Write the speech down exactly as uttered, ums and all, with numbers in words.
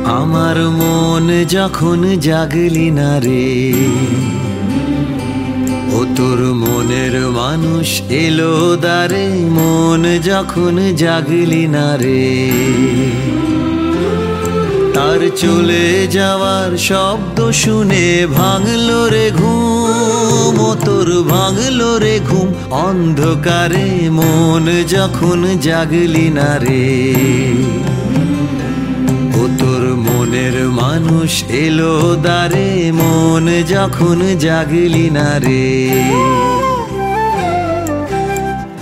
আমার মন যখন জাগলি না রে, ও তোর মনের মানুষ এলো দ্বারে, মন যখন জাগলি না রে। তার চলে যাওয়ার শব্দ শুনে ভাঙলো রে ঘুম, ও তোর ভাঙলো রে ঘুম অন্ধকারে, মন যখন জাগলি না রে। ও তোর মনের মানুষ এলো দ্বারে, মন যখন জাগলি না রে।